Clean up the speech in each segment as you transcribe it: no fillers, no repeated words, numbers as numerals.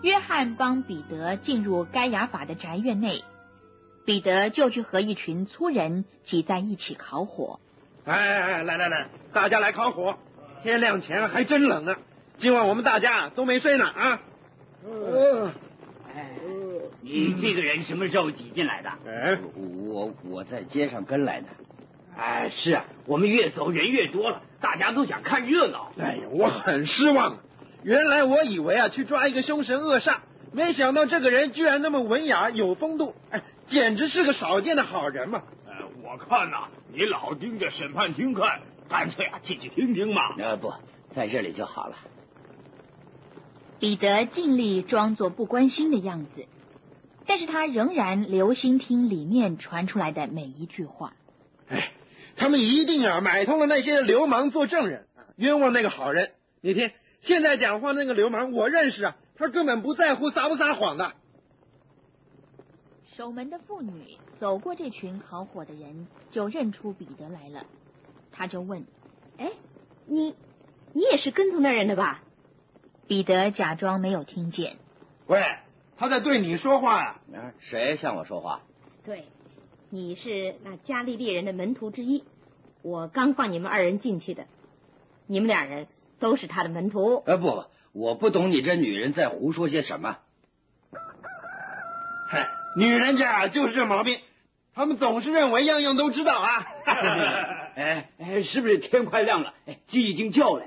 约翰帮彼得进入该亚法的宅院内，彼得就去和一群粗人挤在一起烤火。 来，大家来烤火！天亮前还真冷呢，今晚我们大家都没睡呢啊！ 你这个人什么时候挤进来的？ 我在街上跟来的。 是啊，我们越走人越多了，大家都想看热闹。 哎呀，我很失望。原来我以为去抓一个凶神恶煞，没想到这个人居然那么文雅有风度，简直是个少见的好人嘛。 我看你老盯着审判厅看，干脆进去听听嘛。 不，在这里就好了。 彼得尽力装作不关心的样子，但是他仍然留心听里面传出来的每一句话。 他们一定买通了那些流氓做证人，冤枉那个好人。你听，现在讲话那个流氓我认识他根本不在乎撒不撒谎的。 守门的妇女走过这群烤火的人，就认出彼得来了。他就问： 你也是跟从那人的吧？ 彼得假装没有听见。 喂，他在对你说话呀。 谁向我说话？ 对，你是那加利利人的门徒之一，我刚放你们二人进去的。你们两人都是他的门徒。 不，我不懂你这女人在胡说些什么。 女人家就是这毛病，他们总是认为样样都知道啊。 是不是天快亮了？鸡已经叫了。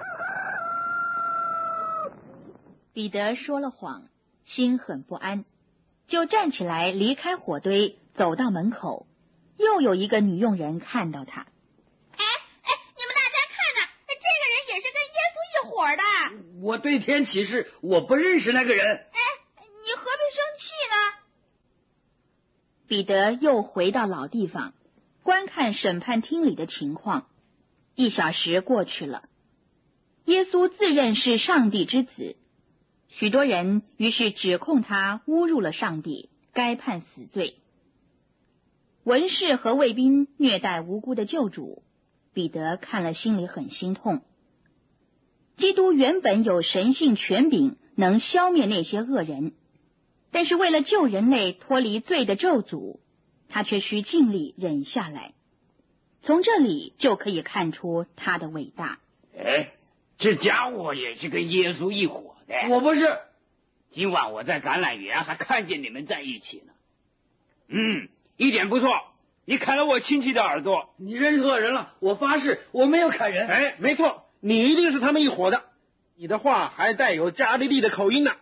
彼得说了谎，心很不安，就站起来离开火堆，走到门口。又有一个女佣人看到他。 你们大家看呐，这个人也是跟耶稣一伙的。 我对天起誓，我不认识那个人。 你何必生气呢？ 彼得又回到老地方，观看审判厅里的情况。1小时过去了，耶稣自认是上帝之子，许多人于是指控他侮辱了上帝，该判死罪。文士和卫兵虐待无辜的救主，彼得看了心里很心痛。基督原本有神性权柄，能消灭那些恶人，但是为了救人类脱离罪的咒诅，他却需尽力忍下来。从这里就可以看出他的伟大。 这家伙也是跟耶稣一伙的。 我不是。 今晚我在橄榄园还看见你们在一起呢。一点不错，你砍了我亲戚的耳朵。 你认错人了，我发誓我没有砍人。 没错，你一定是他们一伙的。你的话还带有加利利的口音呢。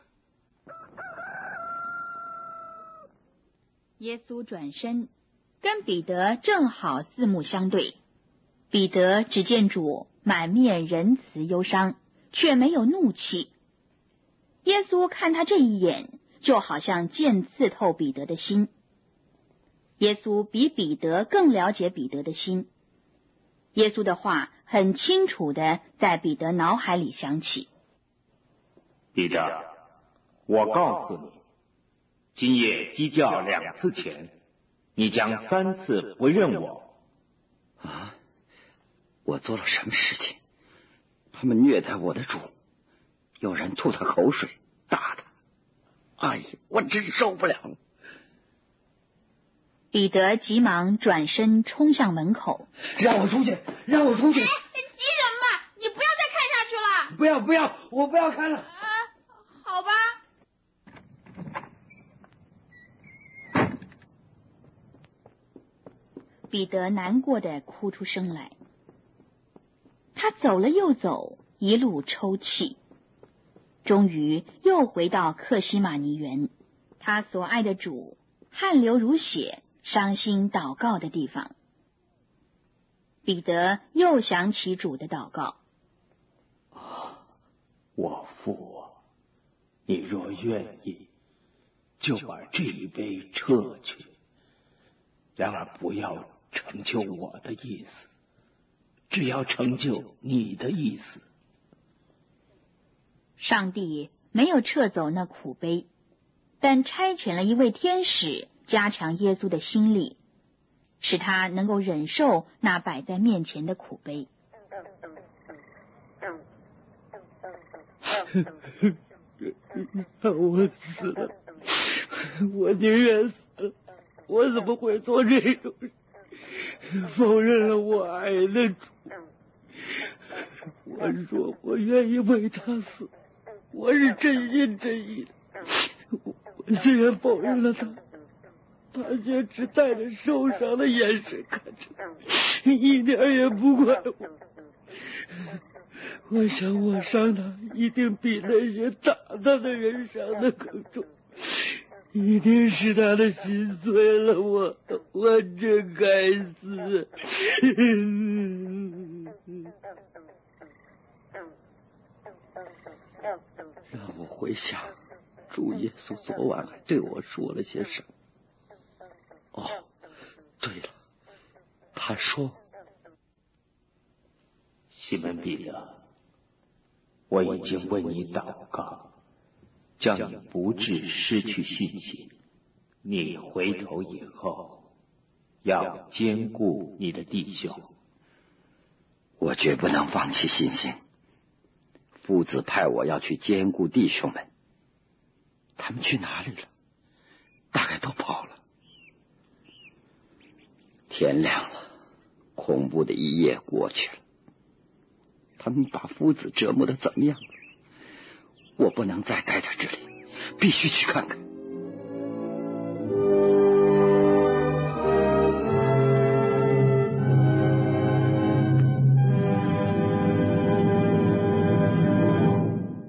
耶稣转身，跟彼得正好四目相对。彼得只见主满面仁慈忧伤，却没有怒气。耶稣看他这一眼，就好像剑刺透彼得的心。耶稣比彼得更了解彼得的心。耶稣的话很清楚地在彼得脑海里响起。 彼得，我告诉你，今夜鸡叫2次前，你将3次不认我。 我做了什么事情？他们虐待我的主，有人吐他口水，打他。我真受不了了。 彼得急忙转身冲向门口。 让我出去，让我出去。 急什么？你不要再看下去了。 不要，我不要看了。 好吧。 彼得难过的哭出声来。他走了又走，一路抽泣，终于又回到客西马尼园，他所爱的主汗流如血，伤心祷告的地方。彼得又想起主的祷告： 我父啊，你若愿意，就把这一杯撤去，然而不要成就我的意思，只要成就你的意思。 上帝没有撤走那苦杯，但差遣了一位天使加强耶稣的心力，使他能够忍受那摆在面前的苦杯。 让我死了，我宁愿死了。我怎么会做这种事？否认了我爱的主。我说我愿意为他死，我是真心真意的。我虽然否认了他，他却只带着受伤的眼神看着，一点也不怪我。我想我伤他一定比那些打他的人伤的更重，一定是他的心碎了我真该死。 让我回想主耶稣昨晚还对我说了些什么。哦，对了，他说： 西门彼得，我已经为你祷告，叫你不致失去信心。你回头以后，要兼顾你的弟兄。 我绝不能放弃信心。父子派我要去兼顾弟兄们，他们去哪里了？大概都跑了。天亮了，恐怖的一夜过去了。他们把夫子折磨得怎么样了？我不能再待在这里，必须去看看。